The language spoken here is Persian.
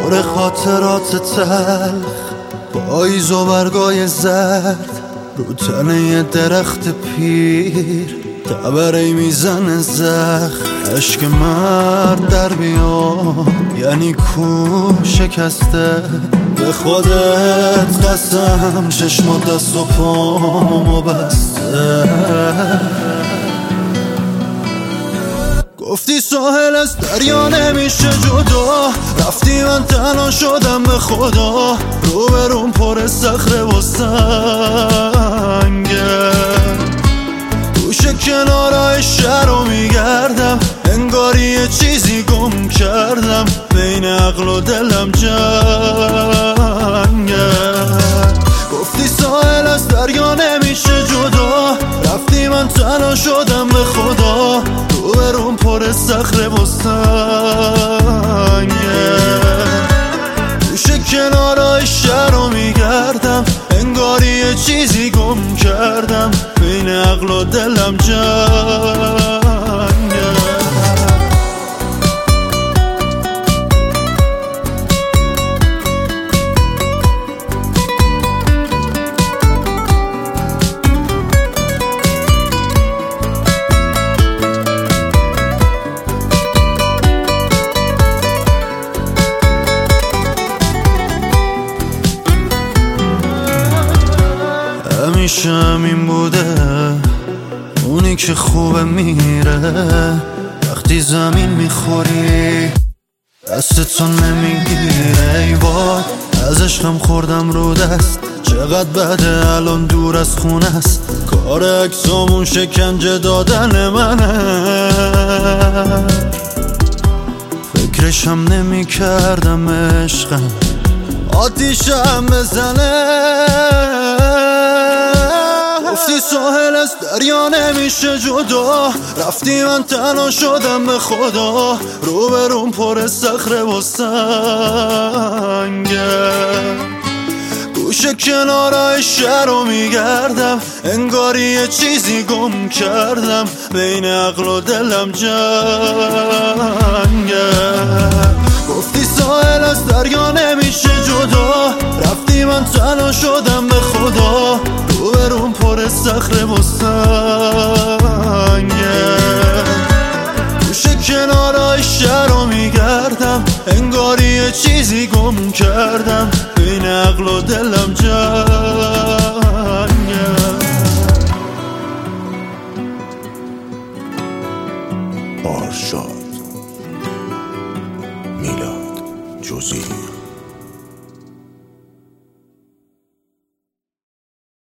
پر خاطرات تلخ، پاییز و برگای زرد رو تنه یه درخت پیر، تبری میزنه زخم. عشق مرد در بیاد یعنی کو شکسته، به خودت قسم چشم دست و پامو بسته. گفتی ساحل از دریا نمیشه جدا، رفتی من تنها شدم به خدا، روبروم پر صخره و سنگه، گوشه کنارای شهر رو میگردم، انگاری یه چیزی گم کردم، بین عقل و دلم جنگه. گفتی ساحل از دریا نمیشه جدا، رفتی من تنها شدم به خدا، روبروم پر صخره و سنگه، گوشه کنارای شهر رو میگردم، انگاری یه چیزی گم کردم، بین عقل و دلم جنگه. همیشه همین بوده، اونی که خوبه میره، وقتی زمین میخوری دستتون نمیگیره. ای وای از عشقم خوردم رو دست، چقدر بده الان دور از خونه است، کار اکسامون شکنجه دادن منه. فکرشم نمی کردم عشقم آتیشم بزنه. گفتی ساحل از دریا نمیشه جدا، رفتی من تنها شدم به خدا، روبروم پر صخره و سنگه، گوشه کنارای شهر رو میگردم، انگاری یه چیزی گم کردم، بین عقل و دلم جنگه. گفتی ساحل از دریا نمیشه جدا، رفتی من تنها شدم به خدا، روبروم پر صخره و سنگه، گوشه کنارای شهر رو میگردم، انگاری یه چیزی گم کردم، بین عقل و دلم جنگه. آرشاد میلاد جزیری